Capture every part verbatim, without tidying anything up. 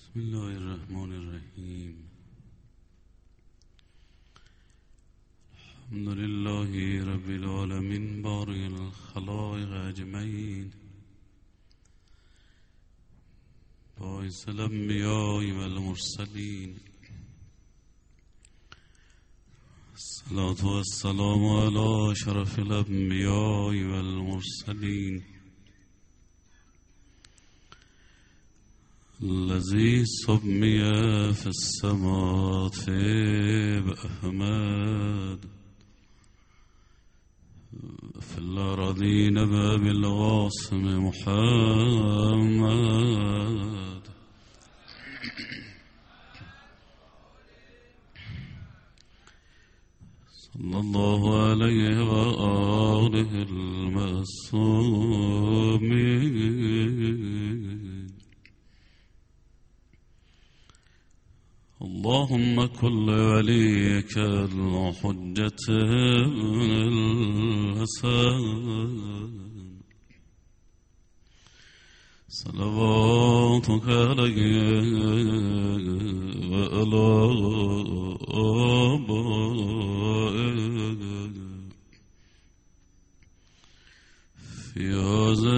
بسم الله الرحمن الرحیم. الحمد لله رب العالمین بارئ الخلائق اجمعین، باعث الانبیاء والمرسلین، الصلاة والسلام علی شرف الانبیاء والمرسلین الذي سمي في السماوات بأحمد في الأراضين بالقاسم محمد صلى الله عليه وآله المعصومين. اللهم كل وليك الحجة الحسن صلواتك عليه وعلى آبائه في هذا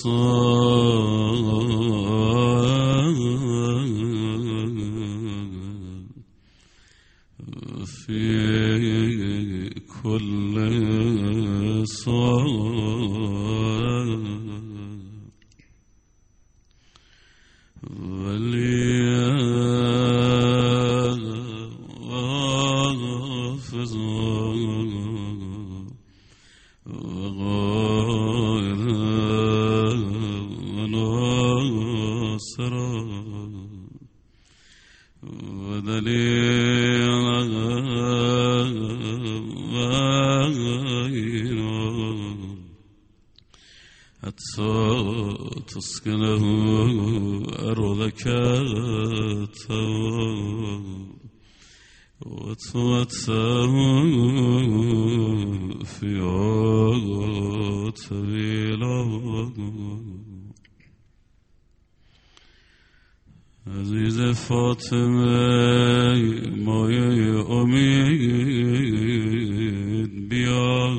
الصلاة في كل صلاة وليا وحافظا وغائرا وناصرا ودليلا حتى تسكنه أرضك وتمتعه فيها طويلا. عزیز فاطمه مایه امید بیا،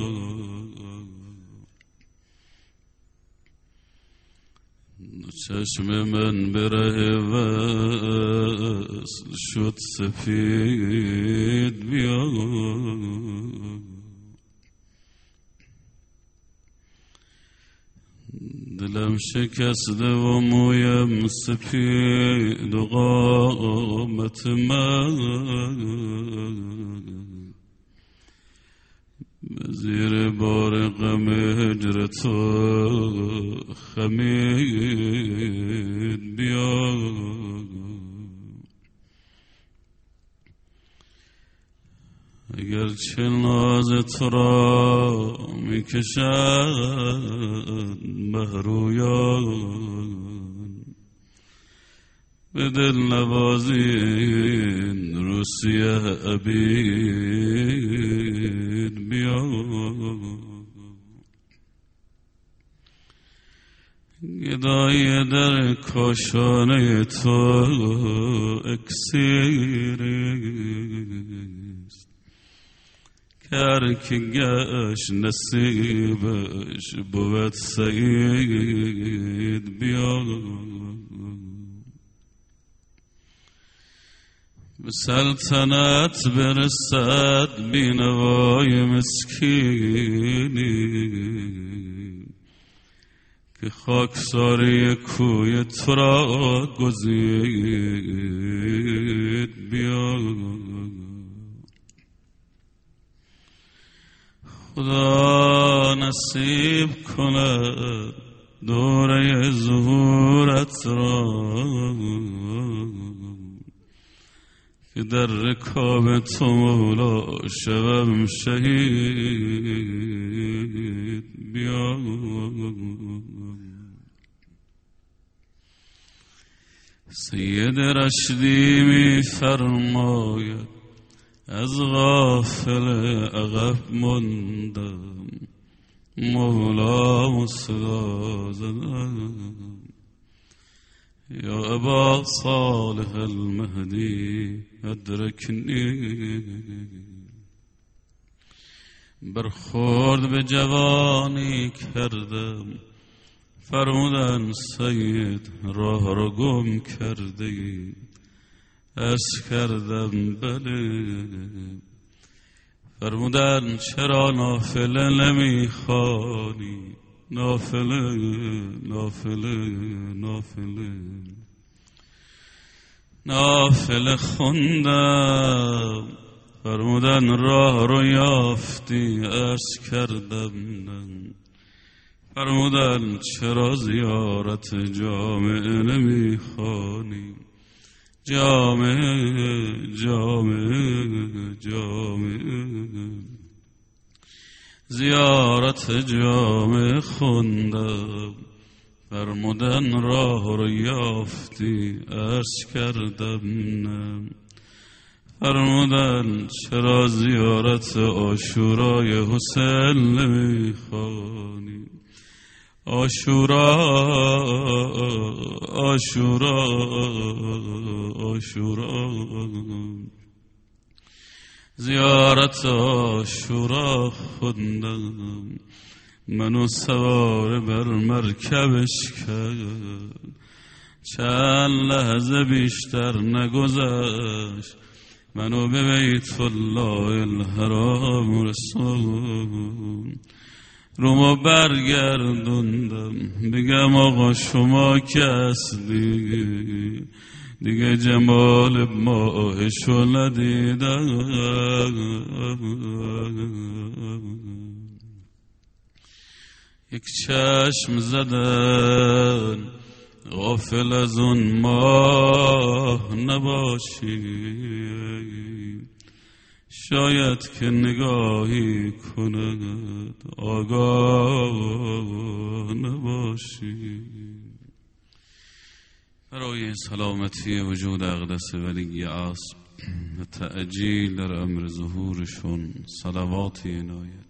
چشم من بره وصل شد سفید بیا، دلم شکسته و مویم سپید و قامت من به زیر بار غم هجر تو خمید بیا. اگر چه ناز تو را می کشد مهرویان، به دل نوازین روسیه عبید بیا. گدای در کاشانه تو اکسیریست، هر که گشت نصیبش بود سعید بیا. به سلطنت برسد بینوای مسکینی، که خاکساری کوی تو را گزید بیا. خدا نصیب کند دوره ظهورت را، که در رکاب تو مولا شوم شهید بیا. سید رشدی می فرماید از غافل عقب ماندم، مولا صدا زدم، يا أبا صالح المهدي أدركني برخورد به جوانی کردم فرمودن سید راه را گم کرده ای از کردم بله فرمودن چرا نافله نمیخوانی نافله نافله نافله نافله خوندم فرمودن راه رو یافتی عرض کردم فرمودن چرا زیارت جامعه نمیخوانی جامعه جامعه جامعه زیارت جامعه خوندم فرمودن راه رو یافتی عرض کردم نه فرمودن چرا زیارت عاشورای حسین نمیخوانی عاشورا عاشورا عاشورا زیارت عاشورا خوندم منو سوار بر مرکبش کرد چند لحظه بیشتر نگذشت منو به بیت الله الحرام رسون رومو برگردوندم بگم آقا شما کس دیگه دیگه جمال ماهشو ندیدم یک چشم زدن غافل از اون ماه نباشی شاید که نگاهی کند آگاه نباشی برای سلامتی وجود اقدس ولی عصر تعجیل در امر ظهورشون صلواتی عنایت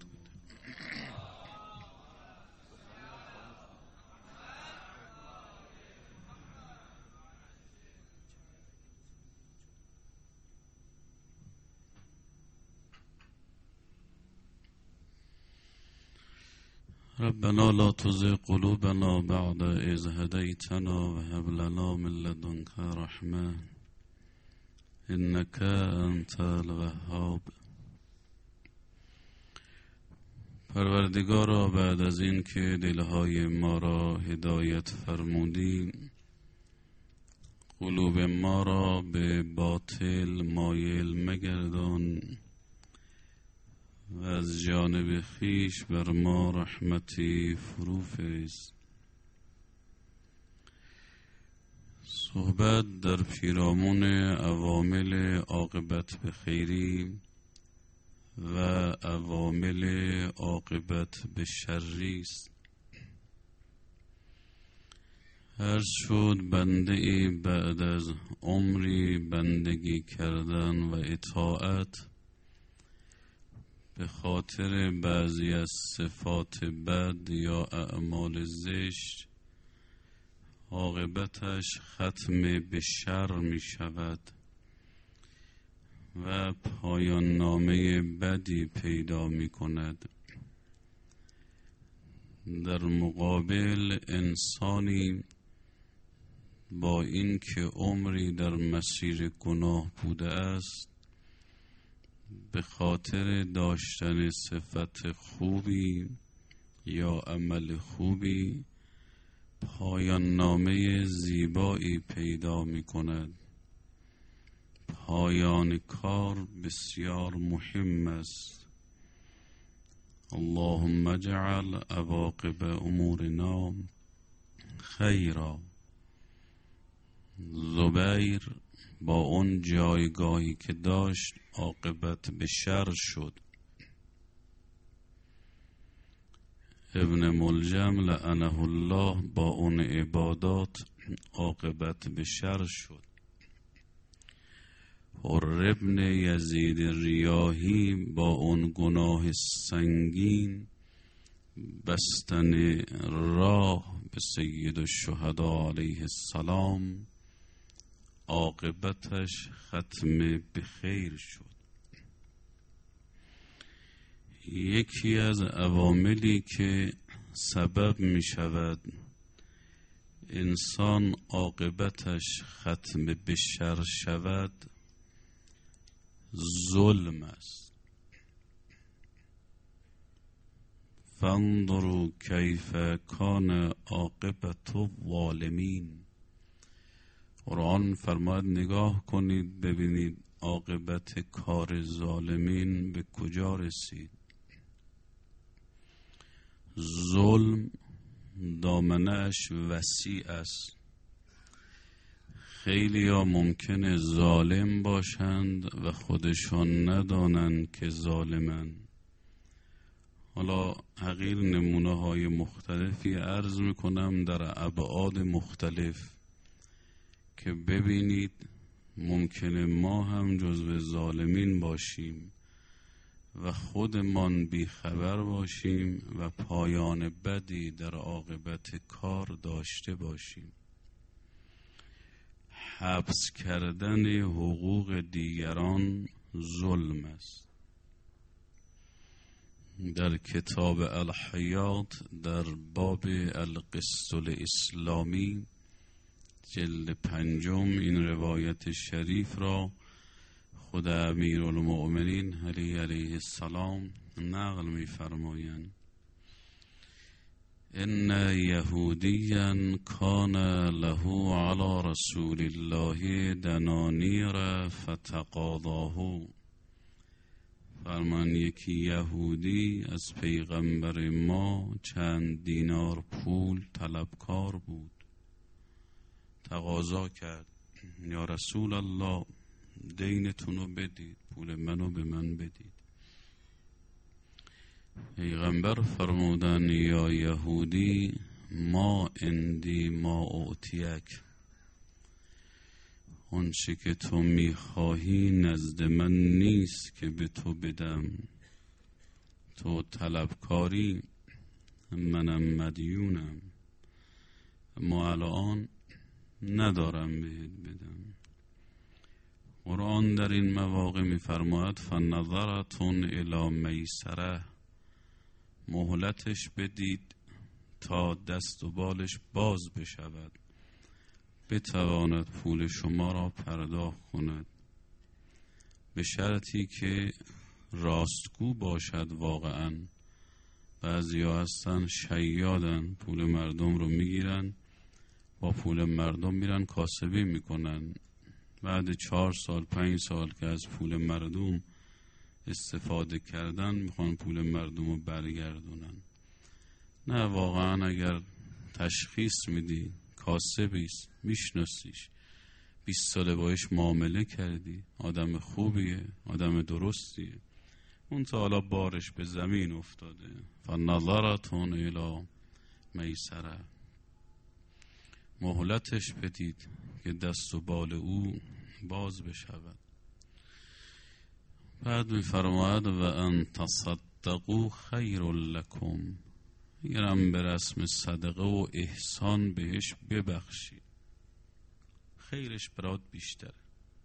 ربنا لا تزغ قلوبنا بعد إذ هديتنا وهب لنا من لدنك رحمة إنك أنت الوهاب پروردگارا بعد از این که دلهای ما را هدایت فرمودی قلوب ما را به باطل مایل مگردان و از جانب خیش بر ما رحمتی فرو فرست. صحبت در پیرامون عوامل عاقبت به خیری و عوامل عاقبت به شری است. هر شد بنده ای بعد از عمری بندگی کردن و اطاعت به خاطر بعضی از صفات بد یا اعمال زشت عاقبتش ختم به شر می شود و پایان نامه بدی پیدا می کند. در مقابل انسانی با این که عمری در مسیر گناه بوده است به خاطر داشتن صفت خوبی یا عمل خوبی پایان نامه زیبایی پیدا می کند. پایان کار بسیار مهم است. اللهم اجعل عواقب امورنا خیرا. زبیر با اون جایگاهی که داشت عاقبت به شر شد. ابن ملجم لعنه الله با اون عبادات عاقبت به شر شد. حر ابن یزید ریاحی با اون گناه سنگین بستن راه به سید الشهدا علیه السلام عاقبتش ختم به خیر شد. یکی از عواملی که سبب می شود انسان عاقبتش ختم به شر شود ظلم است. فانظروا کیف کان عاقبت الظالمین. قرآن فرماید نگاه کنید ببینید عاقبت کار ظالمین به کجا رسید. ظلم دامنه‌اش وسیع است. خیلی ها ممکنه ظالم باشند و خودشان ندانند که ظالمند. حالا حقیر نمونه های مختلفی عرض میکنم در ابعاد مختلف که ببینید ممکنه ما هم جزو ظالمین باشیم و خودمان بیخبر باشیم و پایان بدی در عاقبت کار داشته باشیم. حبس کردن حقوق دیگران ظلم است. در کتاب الحیات در باب القسط الاسلامی جلد پنجم این روایت شریف را خود امیرالمؤمنین علی علیه السلام نقل می فرمایند. ان یهودیا کان له علی رسول الله دنانیر فتقاضاه. فرمان یکی یهودی از پیغمبر ما چند دینار پول طلبکار بود. تقاضا کرد یا رسول الله دینتون رو بدید، پول منو به من بدید. پیغمبر فرمودن یا یهودی ما اندی ما اعطیک. آنچه که تو میخواهی نزد من نیست که به تو بدم. تو طلبکاری منم مدیونم، اما الان ندارم بهت بدم. قرآن در این مواقع میفرماید فنظرتون الی میسره. مهلتش بدید تا دست و بالش باز بشود، بتواند پول شما را پرداخت کند، به شرطی که راستگو باشد. واقعا بعضیا هستن شیادن، پول مردم رو میگیرن، با پول مردم میرن کاسبی میکنن، بعد چهار سال پنج سال که از پول مردم استفاده کردن میخوان پول مردم رو برگردونن. نه، واقعا اگر تشخیص میدی کاسبیست، میشناسیش، بیست ساله باش معامله کردی، آدم خوبیه، آدم درستیه، اون تا حالا بارش به زمین افتاده، فنظرتون الی میسره. مهلتش بدید که دست و بال او باز بشود. بعد می فرماید و ان تصدقوا خیر لکم. اگرم به رسم صدقه و احسان بهش ببخشید خیرش برات بیشتره.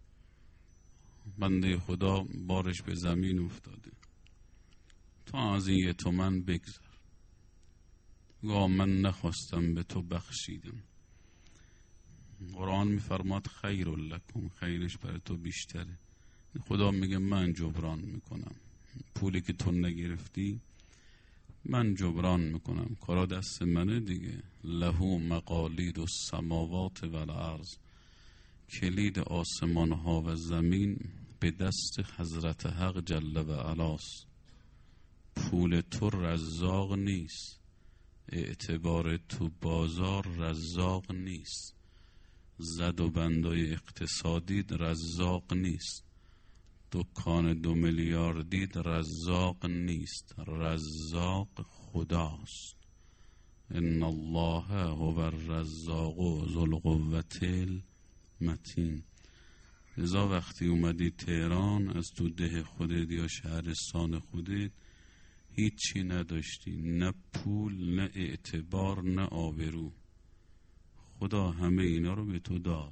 بنده خدا بارش به زمین افتاده، تو از این یه تومن بگذر، گاه من نخواستم به تو بخشیدم. قرآن میفرماد خیر لکم، خیرش برای تو بیشتره. خدا میگه من جبران میکنم، پولی که تو نگرفتی من جبران میکنم، کارا دست منه دیگه. له مقالید السماوات و الارض. کلید آسمان ها و زمین به دست حضرت حق جل و علاست. پول تو رزاق نیست، اعتبار تو بازار رزاق نیست، زد و بندای اقتصادی رزاق نیست، دکان دو میلیاردی رزاق نیست، رزاق خداست. ان الله هو الرزاق ذو القوة المتین. لذا وقتی اومدی تهران از تو ده خودت یا شهرستان خودت هیچی نداشتی، نه پول، نه اعتبار، نه آبرو. خدا همه اینا رو به تو داد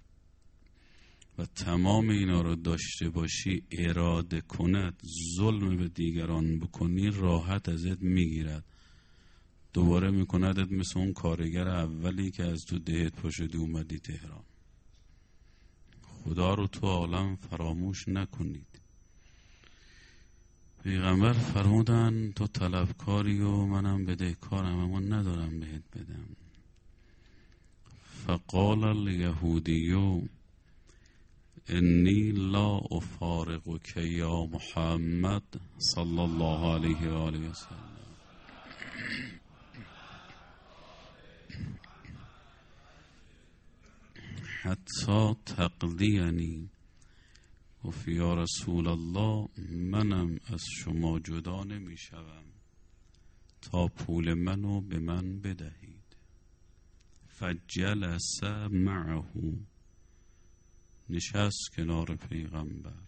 و تمام اینا رو داشته باشی، اراده کند ظلم به دیگران بکنی، راحت ازت میگیرد، دوباره میکندت مثل اون کارگر اولی که از تو دهت پاشدی اومدی تهران. خدا رو تو عالم فراموش نکنید. پیغمبر فرمودن تو طلبکاری و منم بدهکارم، اما ندارم بهت بدم. فقال الیهودی انی لا افارقک یا محمد صلی الله علیه و آله و سلم. حتی تقدینی، گفت یا رسول الله منم از شما جدا نمی شوم تا پول منو به من بدهید. فجلس معه، نشست کنار پیغمبر.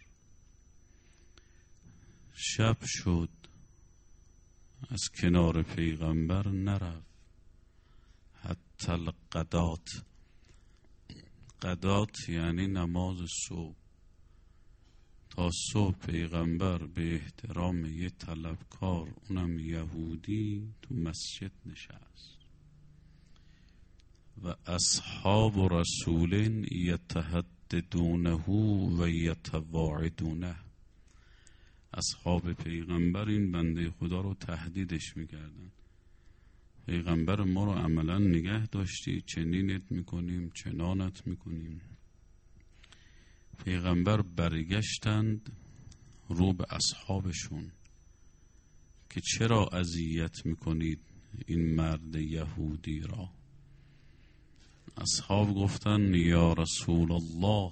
شب شد، از کنار پیغمبر نرفت حتی الغدات. غدات یعنی نماز صبح. تا صبح پیغمبر به احترام یه طلبکار، اونم یهودی، تو مسجد نشست و اصحاب رسول یتهددونه و یتواعدونه. اصحاب پیغمبر این بنده خدا رو تهدیدش میکردن. پیغمبر ما رو عملا نگه داشتی، چنینت میکنیم چنانت میکنیم. پیغمبر برگشتند رو به اصحابشون که چرا اذیت میکنید این مرد یهودی را. اصحاب گفتن یا رسول الله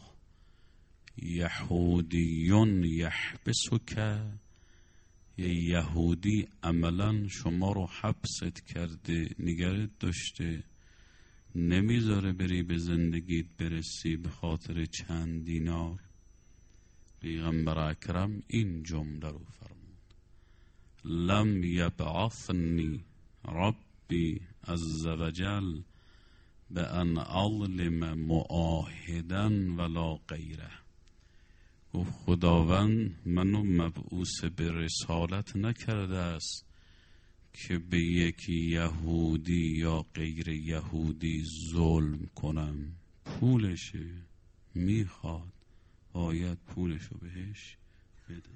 یهودیون یحبسک، یه یهودی عملا شما رو حبست کرده، نگرت داشته، نمیذاره بری به زندگیت برسی به خاطر چند دینار. پیغمبر اکرم این جمله رو فرمود: لم یبعثنی ربی عز وجل به ان اظلم معاهدا ولا غیره. گفت خداوند منو مبعوث به رسالت نکرده است که به یکی یهودی یا غیر یهودی ظلم کنم. پولشه، میخواد، باید پولشو بهش بدم.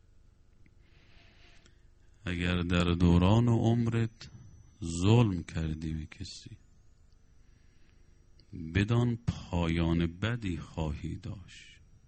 اگر در دوران عمرت ظلم کردی به کسی، بدان پایان بدی خواهی داشت.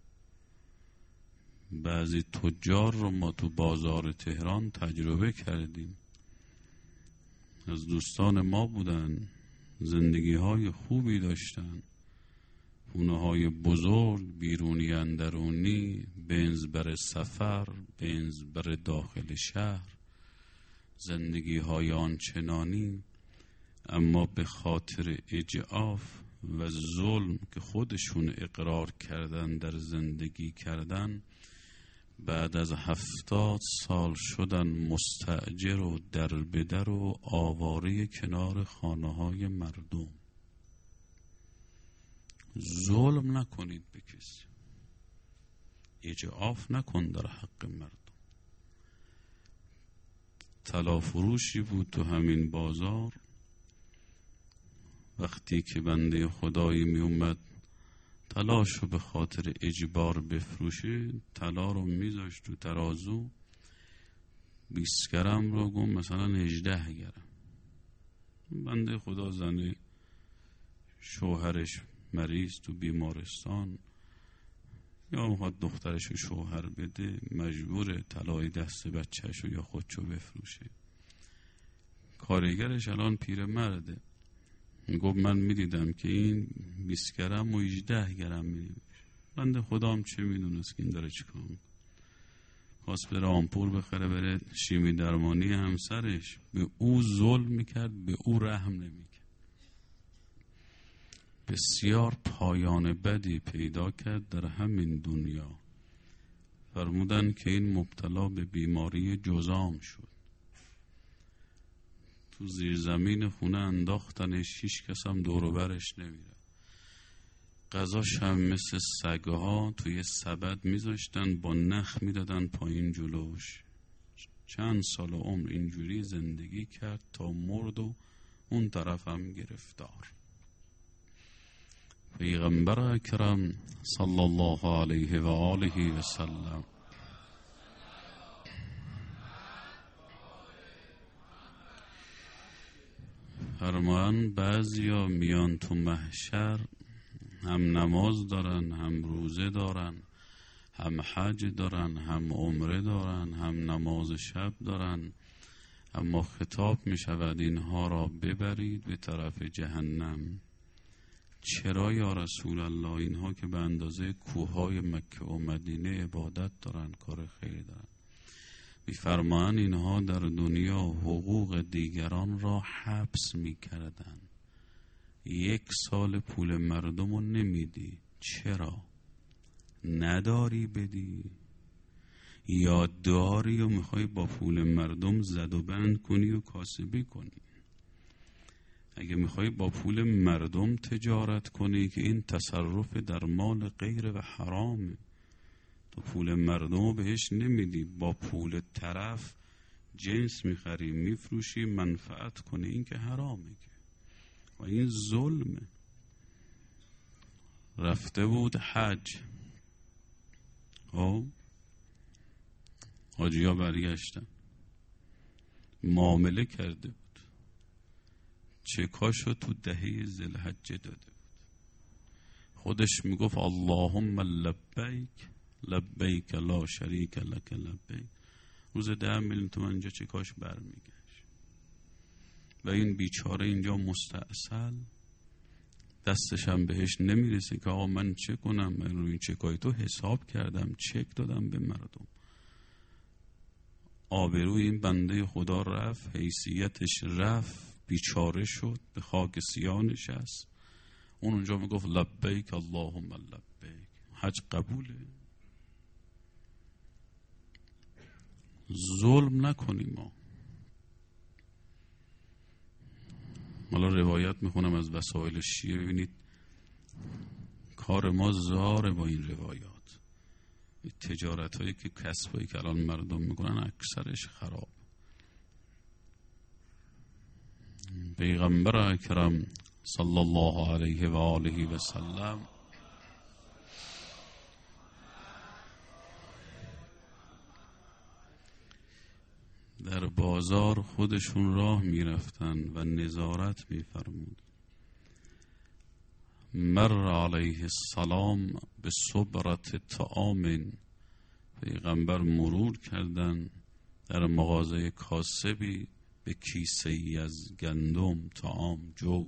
بعضی تجار رو ما تو بازار تهران تجربه کردیم. از دوستان ما بودن، زندگی های خوبی داشتن، خونه های بزرگ، بیرونی اندرونی، بنز بر سفر، بنز بر داخل شهر، زندگی های آنچنانی. اما به خاطر اجعاف و ظلم که خودشون اقرار کردن در زندگی کردن، بعد از هفتاد سال شدن مستأجر و در بدر و آواره کنار خانه های مردم. ظلم نکنید به کسی، اجعاف نکن در حق مردم. طلا فروشی بود تو همین بازار. وقتی که بنده خدایی می اومد طلاشو به خاطر اجبار بفروشه، طلا رو میذاشت تو ترازو، بیست گرم رو گم مثلا هجده گرم. بنده خدا زنه شوهرش مریض تو بیمارستان، یا میخواد دخترش رو شوهر بده، مجبور طلای دست بچهش رو یا خودشو بفروشه. کارگرش الان پیر مرده، گفت من میدیدم که این بیست گرم و هجده گرم میدیم. بنده خدا هم چه میدونست که این داره چیکار میکنه. خواست بره آمپور بخره بره شیمی درمانی همسرش، به او ظلم میکرد، به او رحم نمیکرد. بسیار پایان بدی پیدا کرد در همین دنیا. فرمودن که این مبتلا به بیماری جذام شد. تو زیر زمین خونه انداختنش، هیچ کس هم دور و برش نمیره. غذاش هم مثل سگها توی سبد میذاشتن، با نخ میدادن پایین جلوش. چند سال عمر اینجوری زندگی کرد تا مرد و اون طرف هم گرفتار. پیغمبر اکرم صلی الله علیه و آله و سلم فرمان بعضیا میان تو محشر، هم نماز دارن، هم روزه دارن، هم حج دارن، هم عمره دارن، هم نماز شب دارن، اما خطاب می شود اینها را ببرید به طرف جهنم. چرا یا رسول الله؟ اینها که به اندازه کوههای مکه و مدینه عبادت دارن، کار خیر دارن. می‌فرمایند اینها در دنیا حقوق دیگران را حبس می‌کردند. یک سال پول مردم رو نمیدی. چرا؟ نداری بدی؟ یا داری و میخوای با پول مردم زد و بند کنی و کاسبی کنی؟ اگه میخوای با پول مردم تجارت کنی که این تصرف در مال غیر و حرامه، تو پول مردم رو بهش نمیدی، با پول طرف جنس میخری میفروشی منفعت کنی، این که حرامه که و این ظلمه. رفته بود حج، او حاجی ها برگشتن، معامله کرده بود، چکاشو تو دهه ذوالحجه داده بود. خودش میگفت اللهم لبیک لبیک لا شریک لک لبیک. روز ده میلیون تومن اینجا چکاش برمیگشت و این بیچاره اینجا مستعسل، دستش هم بهش نمیرسه که آقا من چه کنم، من روی این چکای تو حساب کردم، چک دادم به مردم. آبروی این بنده خدا رفت، حیثیتش رفت، بیچاره شد، به خاک سیاه نشست. اون اونجا میگفت لبیک اللهم لبیک. حج قبوله. ظلم نکنیم ما. حالا روایت میخونم از وسائل شیعه، ببینید کار ما زاره با این روایات. تجارت هایی که کسب هایی که الان مردم میکنن اکثرش خراب. پیغمبر اکرم صلی الله علیه و آله و سلم در بازار خودشون راه میرفتن و نظارت میفرمود. مر علیه السلام به صبرت طعام، پیغمبر مرور کردن در مغازه کاسبی به کیسه ای از گندم، طعام، جو.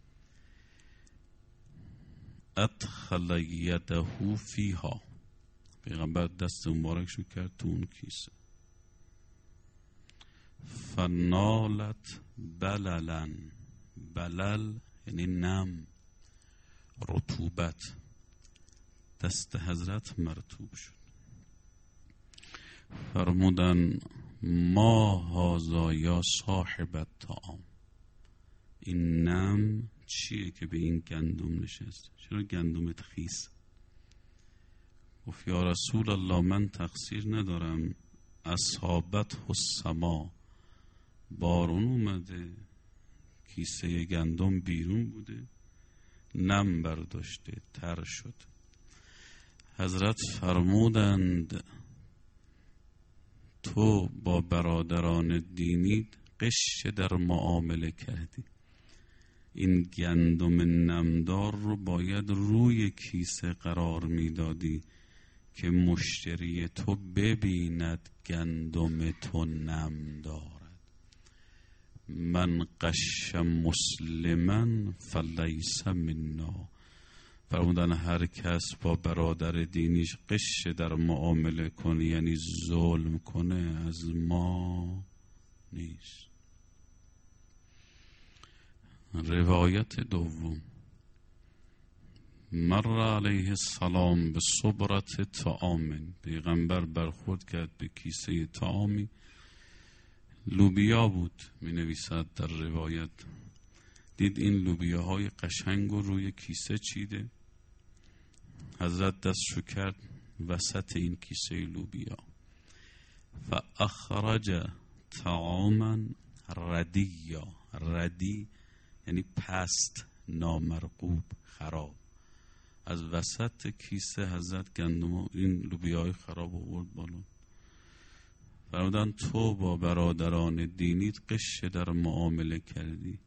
ادخل یده فیها، پیغمبر دست مبارکشو کرد تو اون کیسه. فنالت بللن، بلل یعنی نم، رطوبت، دست حضرت مرطوب شد. فرمودن ما هذا یا صاحب الطعام، این نم چیه که به این گندم نشست؟ چرا گندمت خیس؟ گفت یا رسول الله من تقصیر ندارم، اصابت السما، بارون اومده، کیسه گندم بیرون بوده، نم برداشته، تر شد. حضرت فرمودند تو با برادران دینی غش در معامله کردی، این گندم نمدار رو باید روی کیسه قرار میدادی که مشتری تو ببیند گندم تو نم دارد. من غش مسلما فلیس منا، فرمودن هر کس با برادر دینیش غش در معامله کنه یعنی ظلم کنه از ما نیست. روایت دوم، مر علیه السلام به صبرت طعام، پیغمبر برخورد کرد به کیسه طعامی. لوبیا بود، می نویسد در روایت. دید این لوبیاهای قشنگ رو روی کیسه چیده. حضرت دستشو کرد وسط این کیسه لوبیا. فاخرج طعاما ردیا. ردی یعنی پست، نامرغوب، خراب. از وسط کیسه حضرت گندم و این لوبیاهای خراب آورد بالا. فرمودن تو با برادران دینیت قش در معامله کردی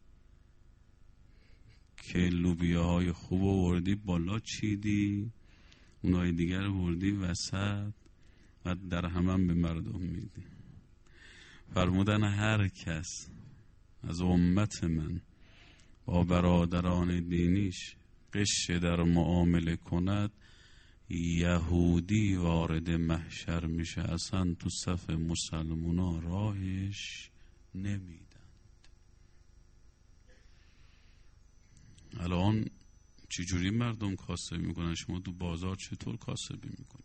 که لوبیاهای خوب آوردی بالا چیدی، اونهای دیگر آوردی وسط و در همان به مردم میدی. فرمودن هر کس از امت من با برادران دینیش قش در معامله کند، یهودی وارد محشر میشه، اصلا تو صف مسلمونا راهش نمیدند. الان چجوری مردم کاسبی میکنن؟ شما تو بازار چطور کاسبی میکنید؟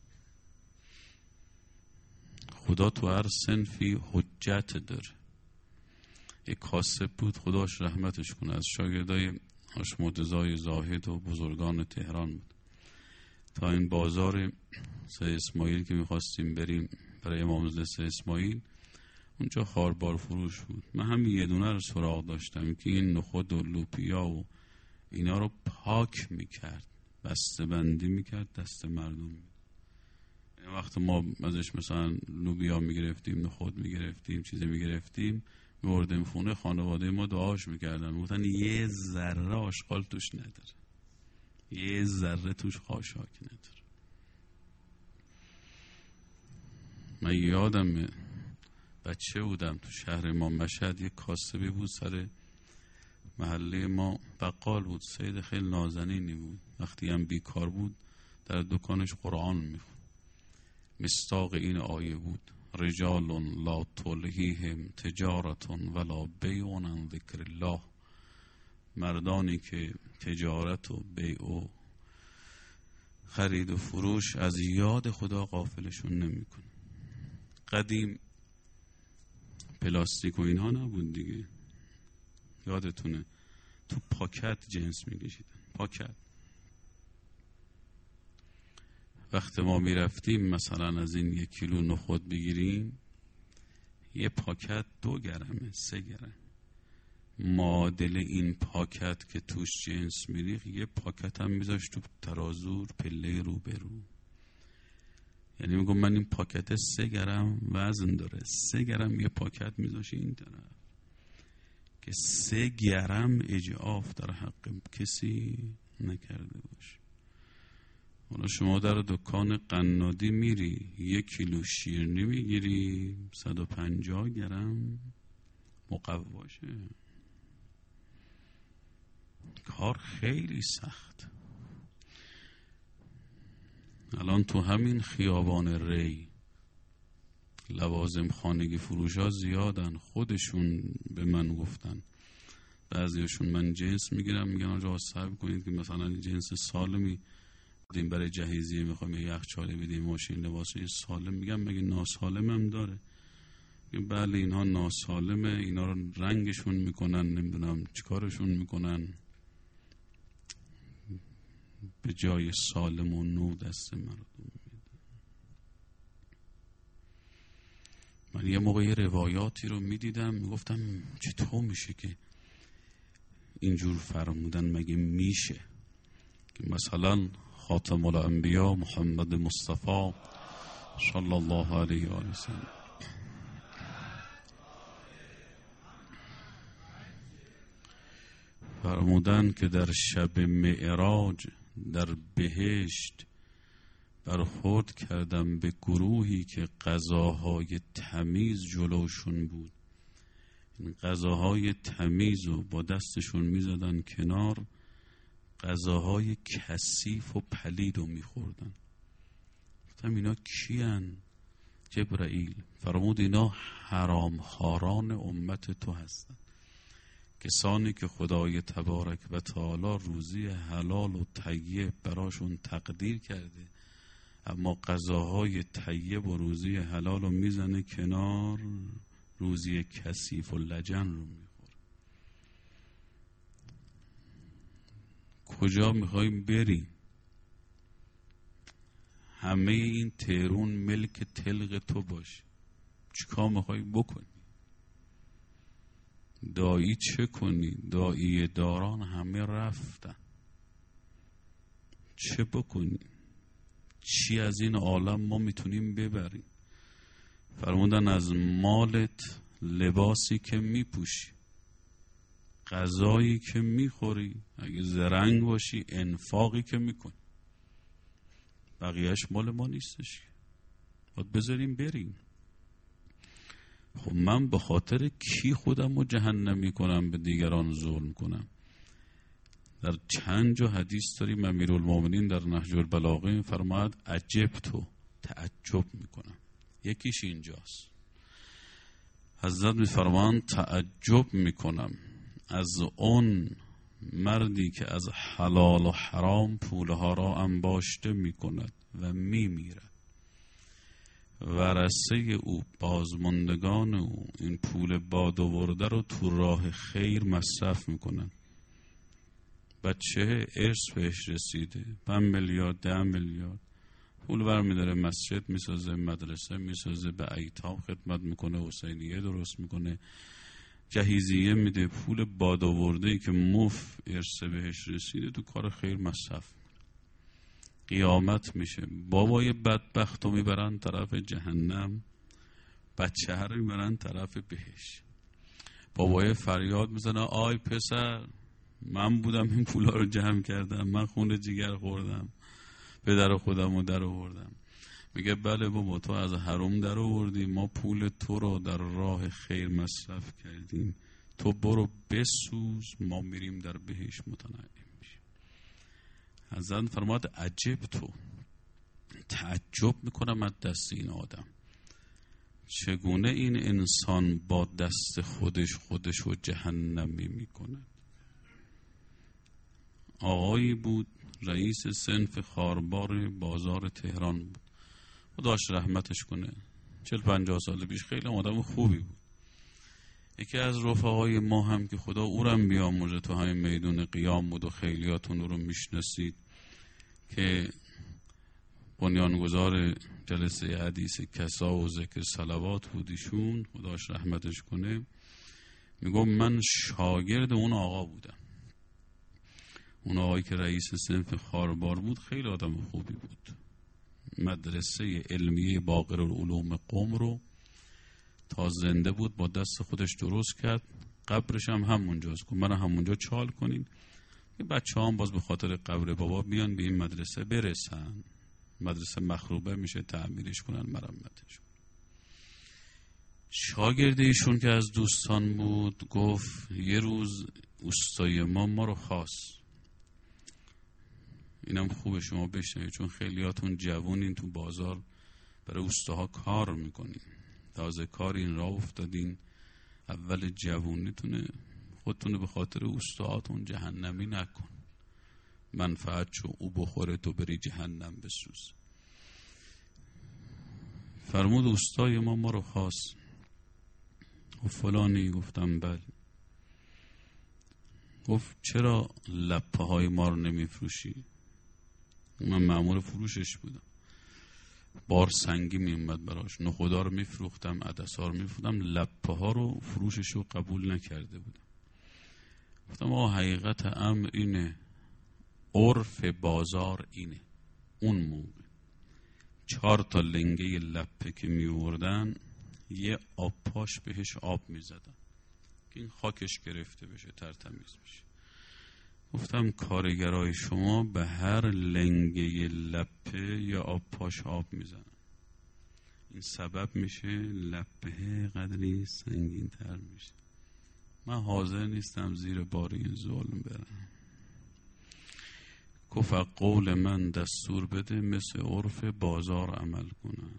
خدا تو هر صنفی حجت داره. یک کاسب بود، خداش رحمتش کنه، از شاگردای حشمتزای زاهد و بزرگان تهران بود. تا این بازار سه اسماعیل که میخواستیم بریم برای امام سه اسماعیل، اونجا خاربار فروش بود. من همین یه دونه رو سراغ داشتم که این نخود و لوبیا و اینا رو پاک میکرد، بسته بندی میکرد، دست مردم میداد. این وقت ما ازش مثلا لوبیا میگرفتیم، نخود میگرفتیم، چیزی میگرفتیم، میوردیم خونه، خانواده ما دعاش میکردن، میگفتن یه ذره آشغال توش نداره، یه ذره توش خاشاک نداره. من یادم بچه بودم تو شهر ما مشهد، یک کاسبی بود سر محله ما، بقال بود، سید خیلی نازنینی بود. وقتی هم بیکار بود در دکانش قرآن میخوند. مصداق این آیه بود: رجال لا تلهیهم تجارت ولا بیع عن ذکر الله. مردانی که تجارت و بیع و خرید و فروش از یاد خدا غافلشون نمیکنه. قدیم پلاستیک و اینها نبود دیگه، یادتونه تو پاکت جنس میکشیدن. پاکت وقت ما میرفتیم مثلا از این یک کیلو نخود بگیریم، یه پاکت دو گرمه، سه گرم. معادل این پاکت که توش جنس میریخ، یه پاکت هم میذاشت تو ترازو پله رو به رو. یعنی میگم من این پاکت سه گرم وزن داره، سه گرم یه پاکت میذاشت این طرف که سه گرم اجعاف در حق کسی نکرده باشه. حالا شما در دکان قنادی میری، یک کیلو شیرینی میگیری، صد و پنجاه گرم مقواشه. کار خیلی سخت. الان تو همین خیابان ری لوازم خانگی فروش ها زیادن. خودشون به من گفتن، بعضیشون من جنس میگیرم، میگن آجا صبر کنید که مثلا جنس سالمی بدیم برای جهیزیه، میخوایم یه یخچالی بدیم، ماشین، لباسه سالم. میگم مگه ناسالم هم داره؟ بله اینها ناسالمه، اینا رو رنگشون میکنن، نمیدونم چیکارشون میکنن، به جای سالم و نو دست مردم میدن. من یه موقع یه روایاتی رو میدیدم، میگفتم چطور میشه که اینجور فرمودن؟ مگه میشه که مثلا خاتم الانبیا محمد مصطفی صلی الله علیه و آله وسلم فرمودن که در شب معراج در بهشت برخورد کردم به گروهی که غذاهای تمیز جلوشون بود. این غذاهای تمیز رو با دستشون میزدن کنار، غذاهای کثیف و پلید رو میخوردن. گفتم اینا کیان جبرائیل؟ فرمود اینا حرام خاران امت تو هستن، کسانی که خدای تبارک و تعالی روزی حلال و طیب براشون تقدیر کرده، اما غذاهای طیب و روزی حلال رو میزنه کنار، رو روزی کثیف و لجن رو میخوره. کجا میخوای بری؟ همه این تهرون ملک تلق تو باشه، چیکار میخوای بکنی؟ دایی چه کنی؟ دایی داران همه رفتن، چه بکنی؟ چی از این عالم ما میتونیم ببریم؟ فرمودن از مالت لباسی که میپوشی، غذایی که میخوری، اگه زرنگ باشی انفاقی که میکنی، بقیهش مال ما نیستش، باید بذاریم بریم. خب من به خاطر کی خودم رو جهنمی کنم، به دیگران ظلم کنم؟ در چند جا حدیث داریم امیرالمومنین در نهج البلاغه فرماد عجب تو، تعجب میکنم. یکیش اینجاست، حضرت میفرمان تعجب میکنم از اون مردی که از حلال و حرام پولها را انباشته میکند و میمیرد، ورثه او، بازماندگان او این پول باد آورده رو تو راه خیر مصرف میکنن. بچه ارث بهش رسیده پنج میلیارد ده میلیارد پول برمیداره، مسجد میسازه، مدرسه میسازه، به ایتام خدمت میکنه، حسینیه درست میکنه، جهیزیه میده، پول باد آورده ای که مفت ارث بهش رسیده تو کار خیر مصرف. قیامت میشه بابای بدبخت رو میبرن طرف جهنم، بچه ها رو میبرن طرف بهش. بابای فریاد میزنه آی پسر، من بودم این پولا رو جمع کردم، من خون جگر خوردم، پدر خودم رو در آوردم. میگه بله بابا، تو از حرام در آوردی، ما پول تو رو در راه خیر مصرف کردیم، تو برو بسوز، ما میریم در بهش متنعم میشیم. حضرت فرماد عجب تو، تعجب میکنم از دست این آدم، چگونه این انسان با دست خودش خودش رو جهنمی میکنه. آقایی بود رئیس صنف خاربار بازار تهران بود، خداش رحمتش کنه، چل پنجاه سال پیش خیلی آدم خوبی بود. یکی از رفقای ما هم که خدا او رو هم بیامرزه تو همین میدون قیام بود و خیلیاتون رو میشناسید، که بنیانگذار جلسه حدیث کسا و ذکر صلوات بودیشون، خداش رحمتش کنه، میگم من شاگرد اون آقا بودم. اون آقایی که رئیس صنف خاربار بود خیلی آدم خوبی بود، مدرسه علمیه باقر العلوم قم رو تا زنده بود با دست خودش درست کرد، قبرش هم همونجاست، که من همونجا چال کنین بچه هم باز به خاطر قبر بابا بیان به این مدرسه برسن، مدرسه مخروبه میشه تعمیرش کنن، مرمتش. شاگرد ایشون که از دوستان بود گفت یه روز اوستای ما ما رو خواست، اینم خوبه شما بشنوید چون خیلیاتون جوونین، تو بازار برای اوستاها کار میکنین، تازه کار این راه افتادین، اول جوونیتونه، خودتونه به خاطر اوستاهاتون جهنمی نکن، منفعت چو او بخوره تو بری جهنم بسوز. فرمود اوستای ما ما رو خواست، گفت فلانی، گفتم بله. گفت چرا لپه های ما رو نمی فروشی؟ من مأمور فروشش بودم، بار سنگی می اومد براش، نخودا رو می فروختم، عدسا رو می فروختم، لپه ها رو فروشش رو قبول نکرده بودم. گفتم آه حقیقت امر اینه، عرف بازار اینه. اون موقع چهار تا لنگه لپه که می آوردن یه آب پاش بهش آب می زدن که این خاکش گرفته بشه، ترتمیز بشه. گفتم کارگرای شما به هر لنگه لپه یا آب پاش آب می زنن، این سبب میشه لپه قدری سنگین تر میشه. من حاضر نیستم زیر بار این ظلم برم. گفت قول من دستور بده مثل عرف بازار عمل کنن.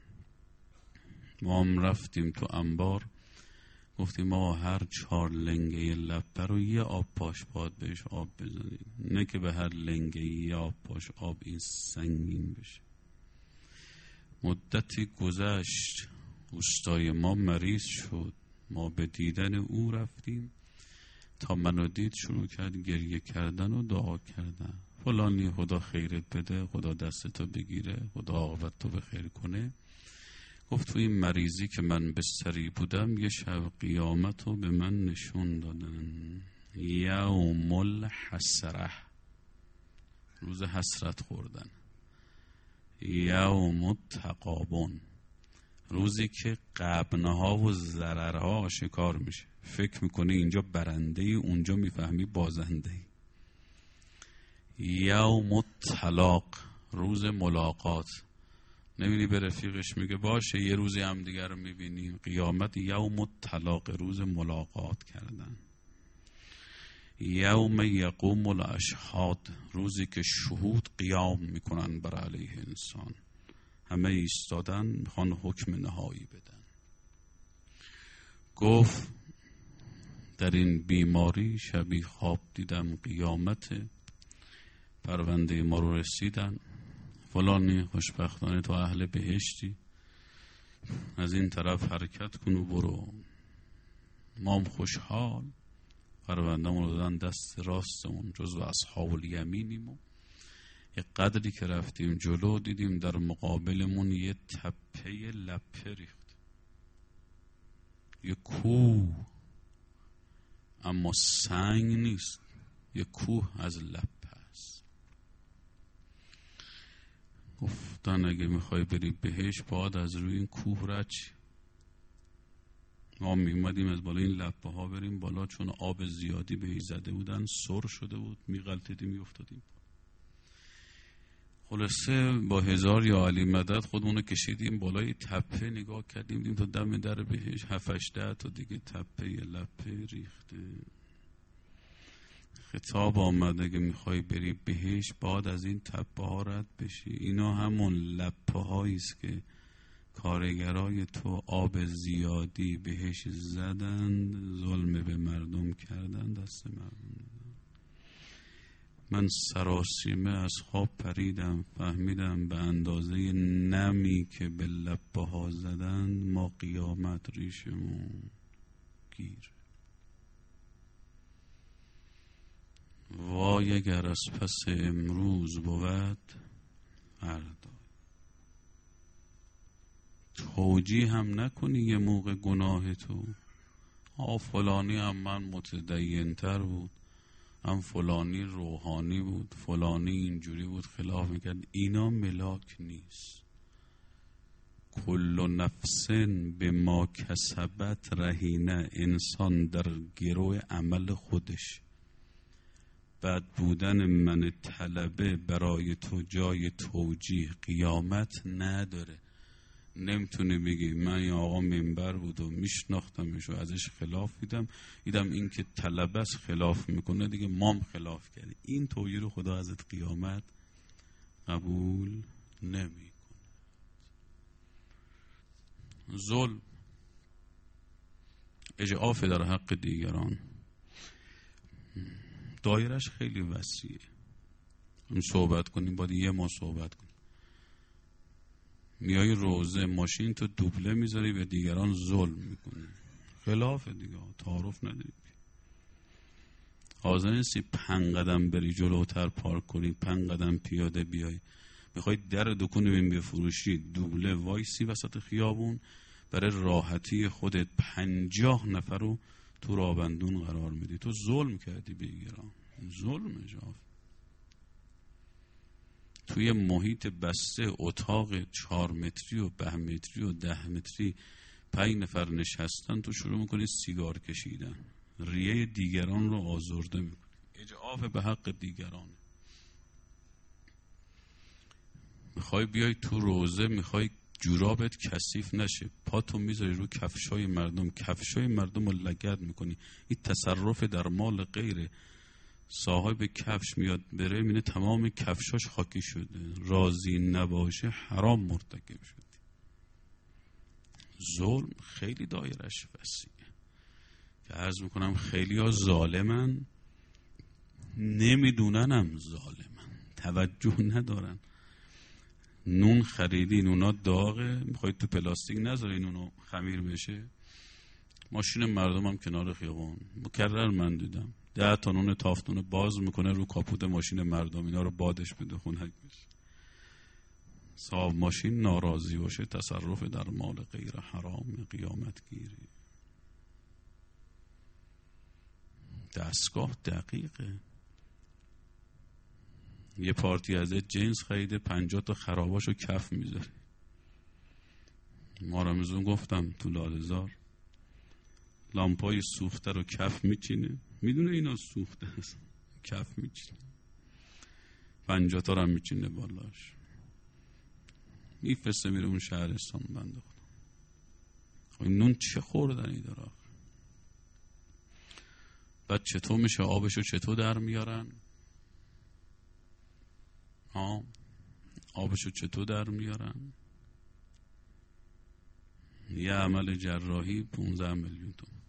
ما هم رفتیم تو انبار، گفتیم ما هر چهار لنگه لپه رو یه آب پاش باید بهش آب بزنیم، نه که به هر لنگه یه آب پاش آب این سنگین بشه. مدتی گذشت، اوستای ما مریض شد، ما به دیدن او رفتیم، تا منو دید شروع کرد گریه کردن و دعا کردن. فلانی خدا خیرت بده، خدا دستتو بگیره، خدا عاقبت تو بخیر کنه. گفت تو این مریضی که من بستری بودم یه شب قیامت رو به من نشون دادن. یوم الحسره، روز حسرت خوردن. یوم التغابن، روزی که غبنها و ضررها آشکار میشه. فکر میکنه اینجا برنده ای، اونجا میفهمی بازنده ای. یوم الطلاق، روز ملاقات. نمیدی به رفیقش میگه باشه یه روزی هم دیگر رو میبینیم. قیامت یوم الطلاق، روز ملاقات کردن. یوم یقوم الاشهاد، روزی که شهود قیام میکنن بر علیه انسان. همه ایستادن میخوان حکم نهایی بدن. گفت در این بیماری شبی خواب دیدم قیامت، پرونده ما رو رسیدن. فلانی خوشبختانه تو اهل بهشتی، از این طرف حرکت کن و برو. ما هم خوشحال، پرونده ما رو دادن دست راستمون، جزو اصحاب الیمینیم. و یه قدری که رفتیم جلو دیدیم در مقابلمون یه تپه لپه ریخت، یه کوه، اما سنگ نیست، یه کوه از لپه است. گفتن اگه میخوای بری بهش باید از روی این کوه رد شی. ما میمدیم از بالا این لپه ها بریم بالا، چون آب زیادی بهش زده بودن سر شده بود، میغلطیدیم میافتادیم. خلاصه با هزار یا علی مدد خودمونو کشیدیم بالای تپه، نگاه کردیم دیدیم تا دم در بهش هفتش ده تا دیگه تپه لپه ریخته. خطاب آمد اگه میخوای بری بهش باید از این تپه ها رد بشی. اینا همون لپه هاییست که کارگرای تو آب زیادی بهش زدن، ظلم به مردم کردن، دست مردم دادن. من سراسیمه از خواب پریدم، فهمیدم به اندازه نمی که به لپه ها زدن ما قیامت ریشمون گیر. وای اگر از پس امروز بود فردا. توجیه هم نکنی یه موقع گناه تو. آ فلانی هم من متدین تر بود، هم فلانی روحانی بود، فلانی اینجوری بود خلاف میکرد. اینا ملاک نیست. کل نفس به ما کسبت رهینه. انسان در گروه عمل خودش. بد بودن من طلبه برای تو جای توجیه قیامت نداره. نمیتونه بگی من یا آقا منبر بود و میشناختمش و ازش خلاف دیدم، دیدم این که طلبه است خلاف میکنه دیگه مام خلاف کرده. این توجیه رو خدا ازت قیامت قبول نمیکنه. ظلم، اجعاف در حق دیگران، دایرش خیلی وسیعه. هم صحبت کنیم باید یه ما صحبت کنیم. میای روزه ماشین تو دوبله میذاری به دیگران ظلم میکنی، خلاف دیگه، تعارف نداری. حاضر نیستی پنج قدم بری جلوتر پارک کنی، پنج قدم پیاده بیای. میخوای در دکون بین بفروشی، دوبله وایسی وسط خیابون برای راحتی خودت پنجاه نفر رو تو رابندون قرار میدی. تو ظلم کردی به دیگران. ظلم اجاف. توی محیط بسته اتاق چهار متری و ده متری و ده متری پنج نفر نشستن، تو شروع میکنی سیگار کشیدن، ریه دیگران رو آزرده میکنی. اجعاف به حق دیگران. میخوای بیای تو روزه، میخوای جورابت کثیف نشه، پاتو میذاری رو کفشای مردم، کفشای مردم رو لگد میکنی. این تصرف در مال غیره. صاحب کفش میاد بره میینه تمام کفشاش خاکی شده، راضی نباشه حرام مرتکب شده. ظلم خیلی دایرش وسیعه که عرض میکنم خیلی ها ظالمن، نمیدوننم ظالمن، توجه ندارن. نون خریدی، نونا داغه، میخواید تو پلاستیک نذارین نونو خمیر بشه. ماشین مردم هم کنار خیابان مکرر من دیدم ده تا نون تافتون باز میکنه رو کاپوت ماشین مردم، اینا رو بادش بده خنک بشه. صاحب ماشین ناراضی باشه تصرف در مال غیر حرام قیامت گیری. دستگاه دقیقه. یه پارتی از جنس خریده پنجاه تا خراباشو کف میذاره. ما رمزون گفتم تو لاله‌زار لامپای سوخته رو کف میچینه، میدونه اینا سوخته است، کف میچینه، پنجاه تا رو هم میچینه بالاش، میفرسته میره اون شهرستان. بنده خدا خب این نون چه خوردنی داره؟ بعد چطور میشه آبشو چطور در میارن؟ ها آبشو چطور در میارن؟ یه عمل جراحی پونزده میلیون تومان.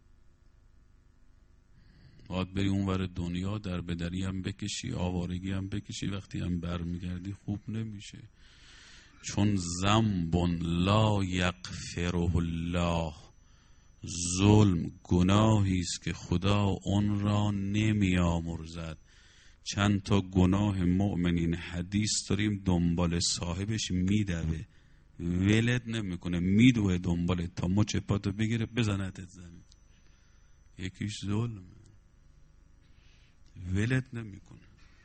باید بری اون ور دنیا در بدری هم بکشی، آوارگی هم بکشی، وقتی هم برمیگردی خوب نمیشه. چون ذنب لا یغفره الله، ظلم گناهی است که خدا اون را نمی آمرزد. چند تا گناه مؤمنین حدیث داریم دنبال صاحبش میدوه، ولد نمیکنه، میدوه دنبال تا مچ پاتو بگیره بزنتت زمین. یکیش ظلمه، ولد نمیکنه.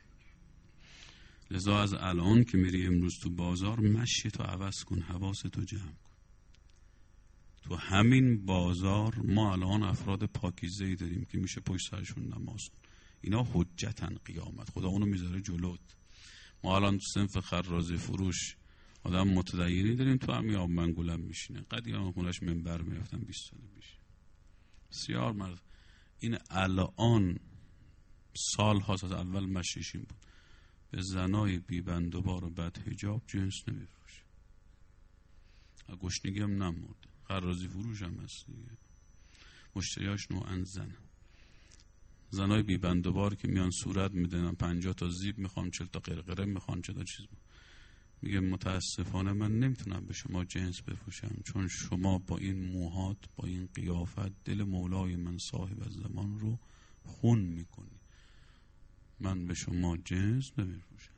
لذا از الان که میری امروز تو بازار مشیتو عوض کن، حواستو جمع کن. تو همین بازار ما الان افراد پاکیزه‌ای داریم که میشه پشت سرشون نماز کن. اینا حجتن قیامت، خدا اونو میذاره جلوت. ما الان تو صنف خرازی فروش آدم متدینی داریم، تو همین آب منگولم میشینه. قدیم خونش منبر میرفتن بیست ساله میشه. بسیار مرد. این الان سال هاست از اول مشیشیم بود. به زنای بیبند و بار و بد حجاب جنس نمیفروشه. گشنگی هم نمورد. خرازی فروش هم هست دیگه. مشتریاش نوعا زن. زنای بیبند و بار که میان صورت میدنن، پنجاه تا زیب میخوام، چل تا قرقره میخوام، چل تا چیز میخوام. میگه متاسفانه من نمیتونم به شما جنس بفروشم، چون شما با این موهات، با این قیافت دل مولای من صاحب از زمان رو خون میکنی. من به شما جنس نمیفروشم.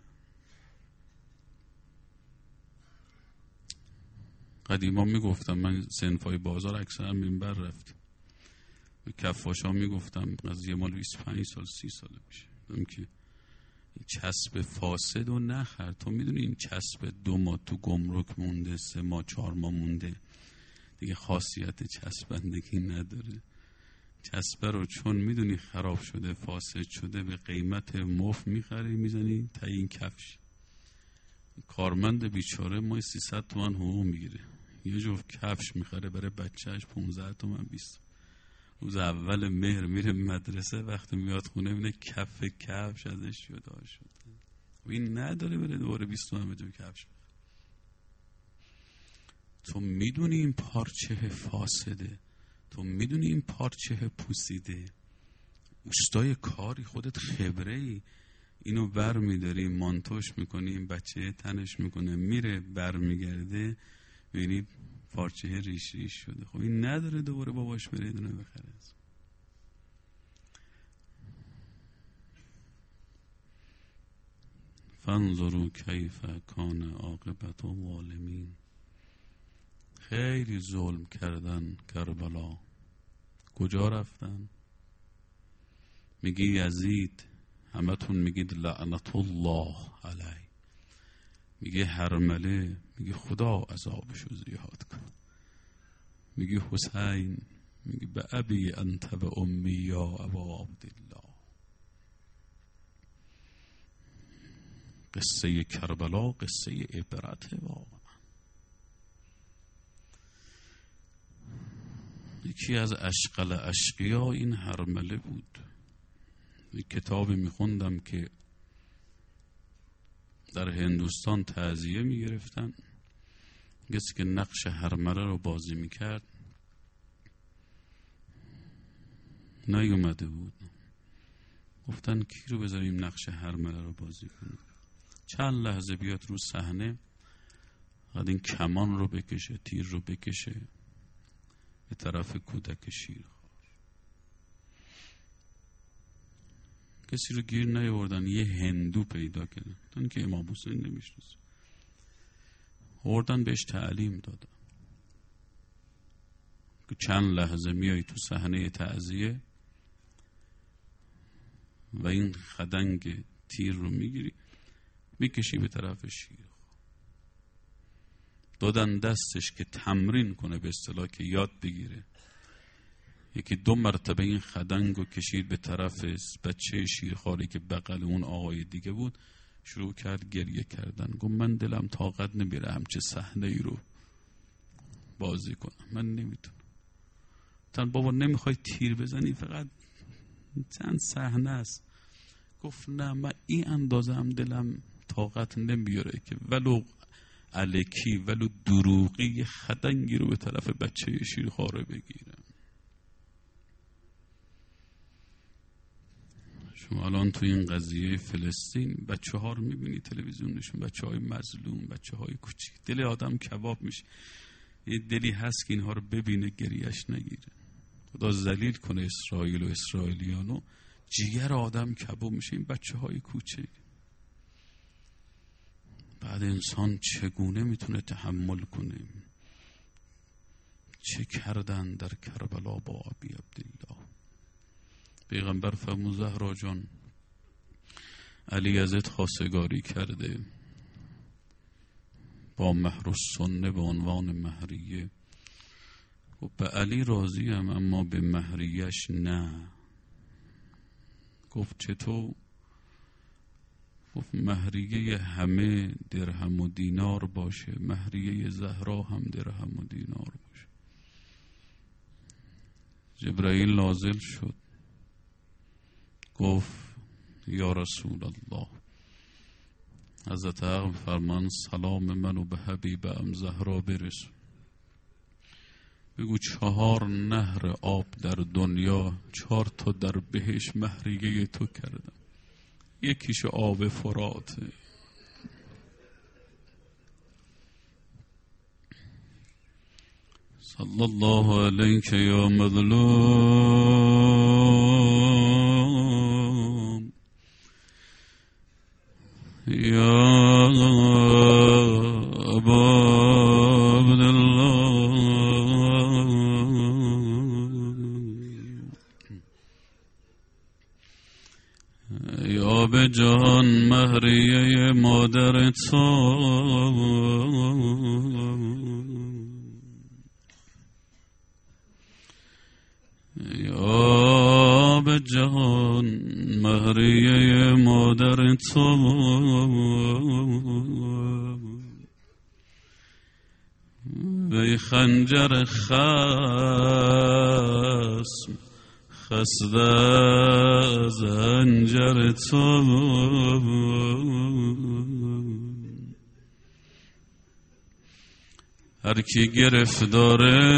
قدیما میگفتم، من صنفای بازار اکثرا منبر رفتم، به کفاشا میگفتم قضیه مال بیست و پنج سال سی ساله میشه، میگم که این چسب فاسد رو نخر. تو میدونی این چسب دو ماه تو گمرک مونده، سه ماه چهار ماه مونده، دیگه خاصیت چسبندگی نداره. چسبه رو چون میدونی خراب شده، فاسد شده، به قیمت مفت میخری میزنی تا این کفش. کارمند بیچاره مای سیصد تومن حقوق میگیره، یه جفت کفش میخره برای بچهش پانزده تومن بیست. روز اول مهر میره مدرسه، وقتی میاد خونه میبینه کف کفش ازش جدا شده. این نداره بره دوباره بیست تومن بده کفش. تو میدونی این پارچه فاسده، تو میدونی این پارچه پوسیده، اوستای کاری، خودت خبره ای، اینو بر میداری مانتوش میکنی، این بچه تنش میکنه، میره بر میگرده ببینی پارچه ریش ریش شده. خب این نداره دوباره باباش بره دونه بخره. فانظروا کیف کان عاقبت الظالمین. خیلی ظلم کردن کربلا. کجا رفتن؟ میگی یزید، همتون میگید لعنت الله علیه. میگه هرمله، میگه خدا عذابشو زیاد کن. میگه حسین، میگه به ابی انت و امی یا ابا عبدالله. قصه کربلا قصه عبرت واقعا. یکی از اشقل اشقیا این هرمله بود. یک کتابی میخوندم که در هندوستان تعزیه میگرفتن، کسی که نقش هرمله رو بازی میکرد نیومده بود. گفتن کی رو بذاریم نقش هرمله رو بازی کنه؟ چند لحظه بیاد رو صحنه بعد این کمان رو بکشه، تیر رو بکشه به طرف کودک شیرخوار. کسی رو گیر نیاوردن، یه هندو پیدا کردن، اون که امام حسین نمیشناسه، آوردن بهش تعلیم دادن که چند لحظه میای تو صحنه تعزیه و این خدنگ تیر رو میگیری میکشی به طرف شیرخوار. دادن دستش که تمرین کنه، به اصطلاح که یاد بگیره. یکی دو مرتبه این خدنگ رو کشید به طرف بچه شیرخواری که بغل اون آقای دیگه بود، شروع کرد گریه کردن. گفت من دلم طاقت نمیره همچه صحنه ای رو بازی کنم، من نمیتونم. تن بابا نمیخوای تیر بزنی، فقط چند صحنه است. گفت نه من این اندازه هم دلم طاقت نمیاره که ولو الکی ولو دروغی خدنگی رو به طرف بچه شیرخواره بگیرم. شما الان تو این قضیه فلسطین بچه ها رو میبینی تلویزیونشون، بچه های مظلوم، بچه های کوچیک، دل آدم کباب میشه. یه دلی هست که اینها رو ببینه گریهش نگیره. خدا ذلیل کنه اسرائیل و اسرائیلیانو، جیگر آدم کباب میشه این بچه های کوچیک. بعد انسان چگونه میتونه تحمل کنه؟ چه کردن در کربلا با ابی عبدالله؟ پیغمبر فرمود زهرا جان علی ازت خواستگاری کرده با مهر السنه به عنوان مهریه. و به علی راضیم اما به مهریش نه. گفت چطور؟ گفت مهریه همه درهم و دینار باشه، مهریه زهرا هم درهم و دینار باشه. جبرائیل نازل شد، گفت یا رسول الله، حضرت حق فرمان سلام منو به حبیبم زهرا برسون، بگو چهار نهر آب در دنیا چهار تا در بهش مهریه تو کردم، یکیش آب فراته. صلی الله علیک یا مظلوم یا ابا عبدالله. یا به جهان مهریه مادر تو، یا به جهان مهریه مادر تو، وی خنجر خصم خسته زنجر تو. هر کی گرفتاره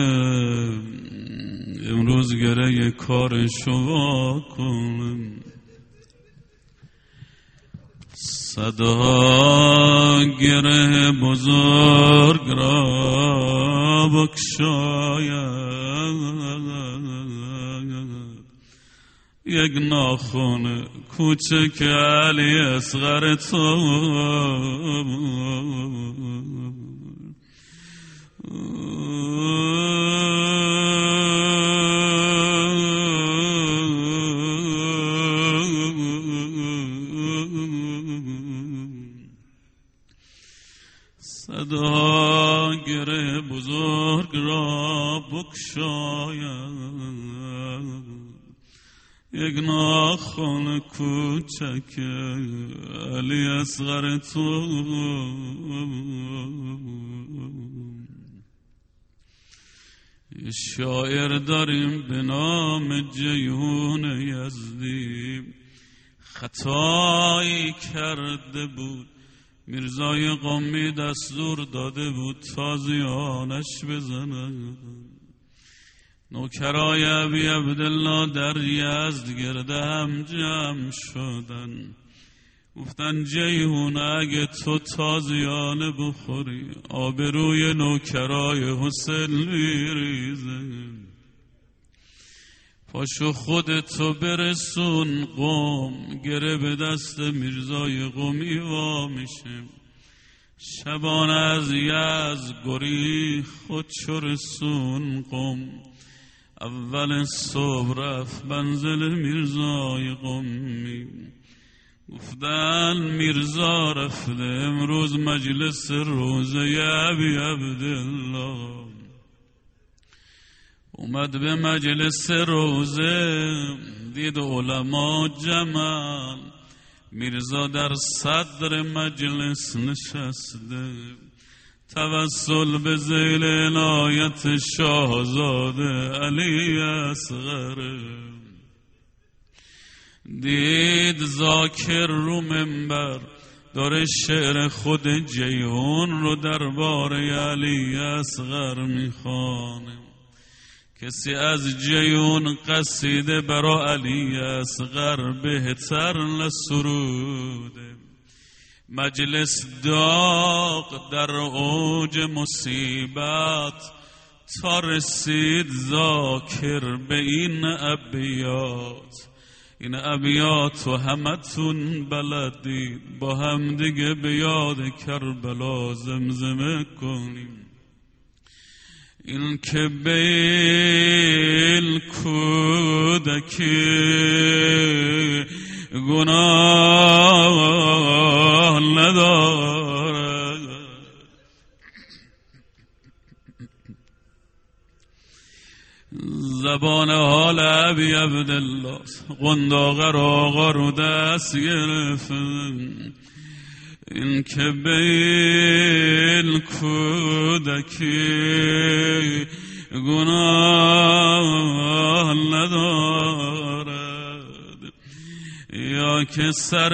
امروز گره کارشو واکن، صدا گره بزرگ را بکشاید، یک ناخن کوچک علی اصغر تو، صدا گره بزرگ را بکشاید، یک ناخن کوچک علی اصغر تو. شاعر داریم به نام جیهون یزدی، خطایی کرده بود میرزای قمی دستور داده بود تازیانش بزنن. نوکرای ابی عبدالله در یزد گرده هم جمع شدن، گفتن جیهون اگه تو تازیانه بخوری آبروی نوکرای حسین میریزه. پاشو خودتو برسون قم، گره به دست میرزای قمی وا میشه. شبانه از یز گری خود چو رسون قم، اول صبح رفت منزل میرزای قمی. گفتن میرزا رفته امروز مجلس روزه ابی عبدالله. اومد به مجلس روزه دید علما جمع، میرزا در صدر مجلس نشسته. توسل به ذیل عنایت شاهزاده علی اصغر. دید ذاکر رو منبر داره شعر خود جیهون رو درباره علی اصغر میخوانه. کسی از جیهون قصیده برا علی اصغر بهتر نسروده. مجلس داغ در اوج مصیبت، تا رسید ذاکر به این ابیات. این ابیات و همتون بلدید، با هم دیگه به یاد کربلا زمزمه کنیم. این که بیل کودکی گناه ندارد، زبان حال ابی عبدالله قنداغر آقا رو دست گرفت. این که بیل کودکی گناه ندارد، یا که سر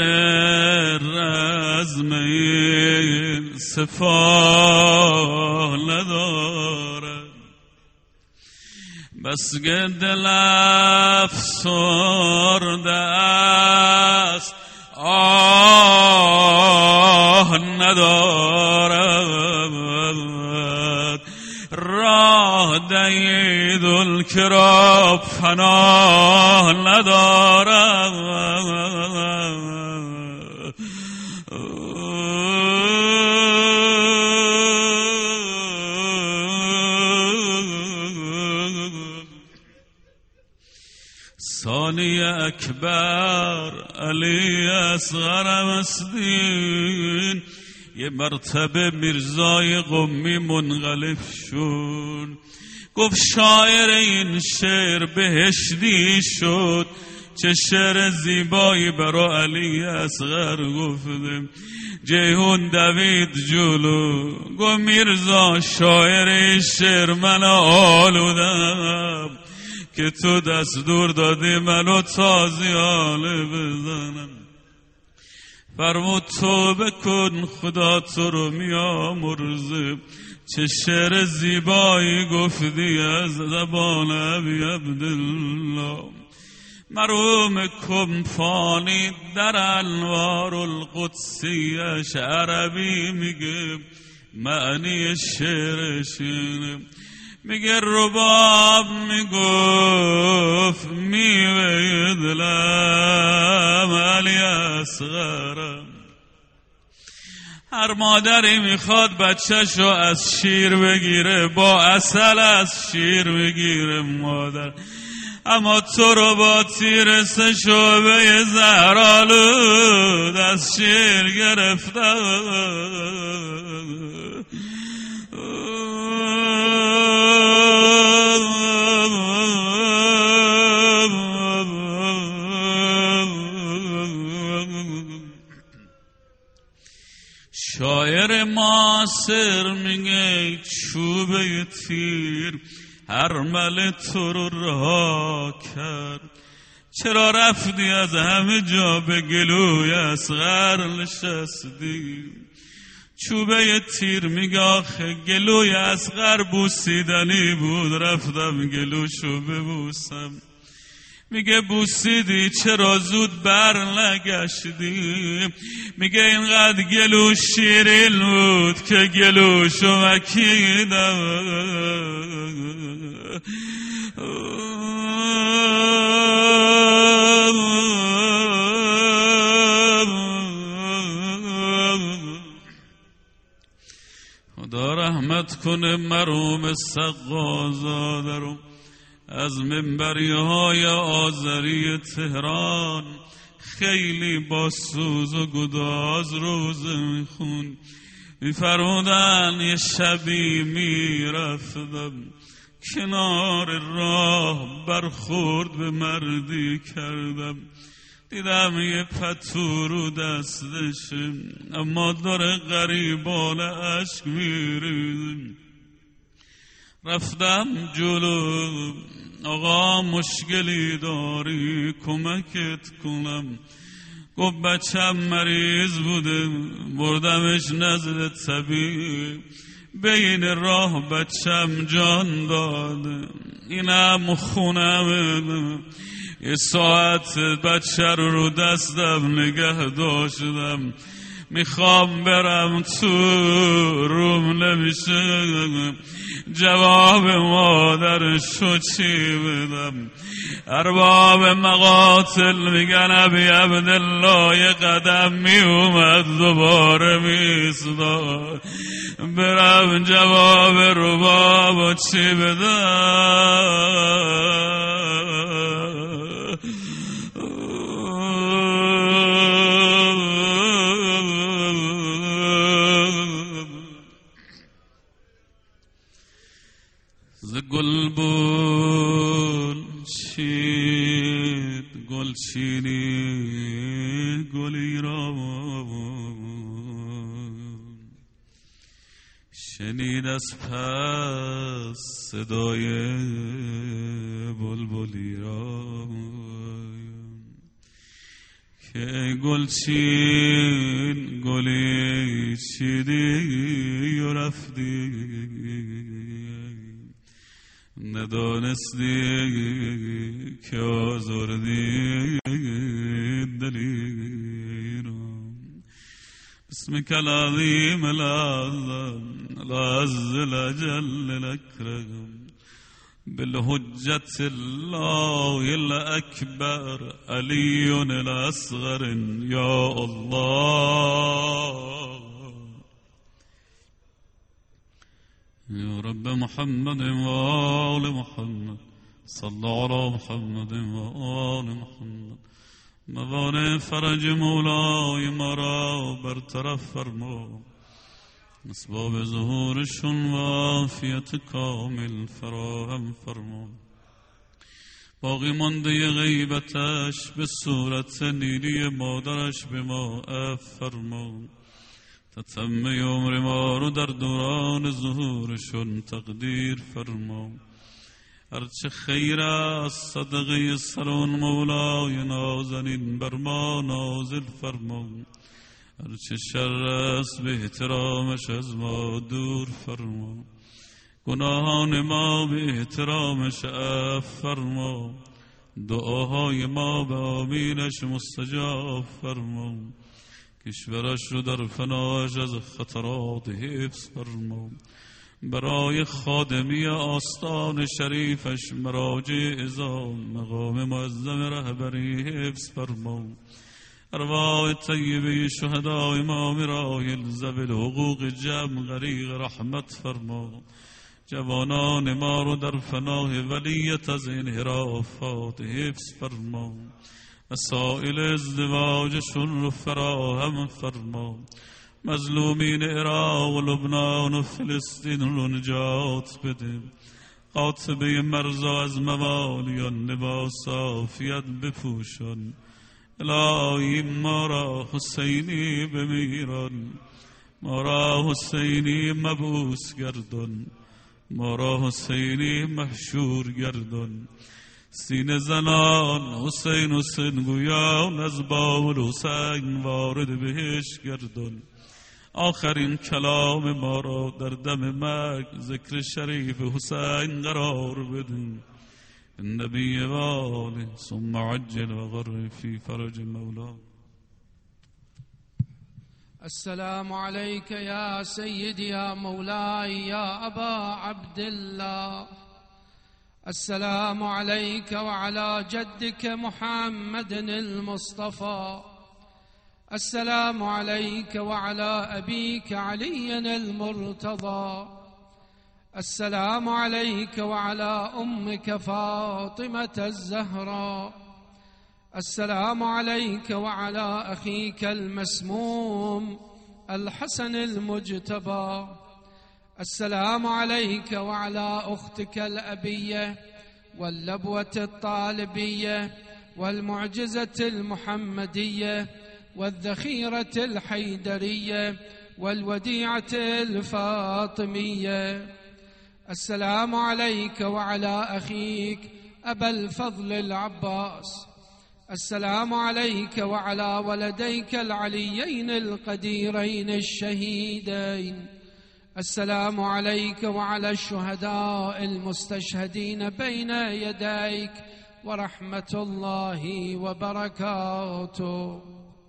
رزم سپاه ندارد. بس که دل افسرده است آه ندارد، راه دید الکرا پناه ندارد. ثانی اکبر علی اصغر مسدین یه مرتبه میرزای قمی منقلب شد. گفت شاعر این شعر بهشتی شد، چه شعر زیبایی برا علی اصغر گفتم. جیهون دوید جلو گفت میرزا شاعر این شعر من آلودم که تو دستور دادی منو تازیانه بزنم. فرمود توبه کن خدا تو رو میامرزه، چه شعر زیبایی گفتی از زبان ابی عبدالله. مرحوم کمپانی در انوار القدسیش عربی میگه، معنی شعرش اینه، میگه رباب میگفت میوه دلم علی اصغرم. هر مادری میخواد بچه‌شو از شیر بگیره، با عسل از شیر بگیره مادر، اما تو رو با تیر سه شعبه زهرآلود از شیر گرفته. شاعر معاصر میگه چوبه تیر هرمل تو رو رها کرد، چرا رفتی از همه جا به گلوی اصغر نشستی؟ چوبه تیر میگه آخه گلوی اصغر بوسیدنی بود، رفتم گلوشو ببوسم. میگه بوسیدی چرا زود بر نگشتی، میگه اینقدر گلو شیرین بود که گلوشو مکیدم. خدا رحمت کنه مرحوم سقازاده رو. از منبری های آذری تهران خیلی با سوز و گداز روزه میخون. میفرمودن یه شبی میرفتم کنار راه برخورد به مردی کردم، دیدم یه پتو رو دستشه اما داره غریبانه اشک میریزه. رفتم جلو، آقا مشکلی داری کمکت کنم؟ گفت بچم مریض بوده بردمش نزد طبیب، بین راه بچم جان داده، اینم خونم. یه ساعت بچه رو دستم نگه داشتم، میخوام برم تو روم نمیشه جواب مادرشو چی بدم. ارباب مقاتل میگن ابی عبدالله یه قدم میومد دوباره میستاد، برم جواب ربابو چی بدم. گلبن چید گل چینی گلی را شنید از پس صدای بلبلی را که گل چین گلی چیدی و رفتی، ندانستی که آزردی دلی را. بسمك العظیم العظم العز الأجل الأكرم بالحجة الله الأكبر علي الأصغر يا الله. يا رب محمد وآل محمد صلى على محمد وآل محمد. موانع فرج مولای مرا برطرف فرما، اسباب ظهورشون و عافیت کامل فراهم فرما. باقی مانده غیبتش به صورت نیلی مادرش به ما عفو فرما. تتم عمر ما رو در دوران ظهورشون تقدیر فرما. هرچه خیر است صدقه سرون مولای نازنین بر ما نازل فرما. هرچه شر است به احترامش از ما دور فرما. گناهان ما به احترامش عفو فرما. دعاهای ما به آمینش مستجاب فرما. کشورش رو در فناش از خطرات حفظ فرما. برای خادمی آستان شریفش مراجع ازام مقام معظم رهبری حفظ فرما. ارواح طیبه شهدای ما مرایل ذوی حقوق جمع غریق رحمت فرما. جوانان ما رو در فناه ولیت از انحرافات حفظ فرما. مسائل ازدواجشون رو فراهم فرما. مظلومین عراق و لبنان و فلسطین رو نجات بده. قاطبه مرزا از موالیان لباس عافیت بپوشان. الهی ما را حسینی بمیران، ما را حسینی مبوس گردان، ما را حسینی محشور گردان. سینه زنان حسین حسین گویان از باب حسین وارد بهش گردان. آخرین کلام ما را در دم مرگ ذکر شریف حسین قرار بدن. النبي وآله ثم عجل وغرب في فرج مولاه. السلام عليك يا سيدي يا مولاي يا أبا عبد الله. السلام عليك وعلى جدك محمد المصطفى. السلام عليك وعلى أبيك علي المرتضى. السلام عليك وعلى أمك فاطمة الزهراء. السلام عليك وعلى أخيك المسموم الحسن المجتبى. السلام عليك وعلى أختك الأبية واللبوة الطالبية والمعجزة المحمدية والذخيرة الحيدرية والوديعة الفاطمية. السلام عليك وعلى أخيك أبا الفضل العباس. السلام عليك وعلى ولديك العليين القديرين الشهيدين. السلام عليك وعلى الشهداء المستشهدين بين يديك ورحمة الله وبركاته.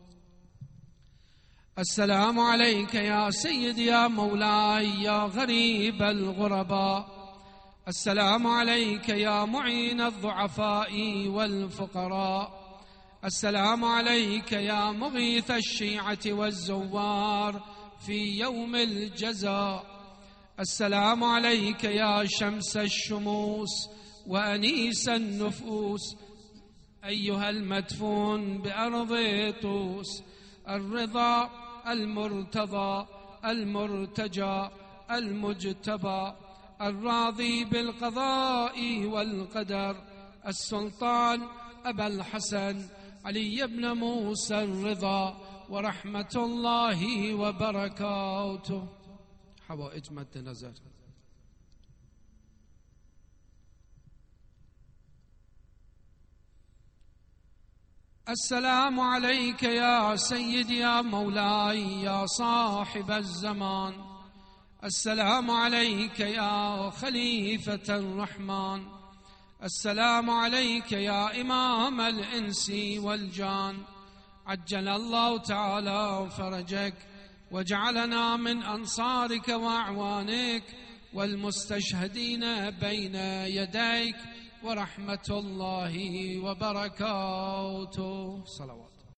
السلام عليك يا سيدي يا مولاي يا غريب الغرباء. السلام عليك يا معين الضعفاء والفقراء. السلام عليك يا مغيث الشيعة والزوار في يوم الجزاء. السلام عليك يا شمس الشموس وأنيس النفوس أيها المدفون بأرض طوس. الرضا المرتضى المرتجى المجتبى الراضي بالقضاء والقدر. السلطان أبا الحسن علي بن موسى الرضا ورحمة الله وبركاته. حوائج مد نظر. السلام عليك يا سيدي يا مولاي يا صاحب الزمان. السلام عليك يا خليفة الرحمن. السلام عليك يا إمام الإنس والجان. عجل الله تعالى فرجك وجعلنا من أنصارك وأعوانك والمستشهدين بين يديك ورحمة الله وبركاته. صلوات.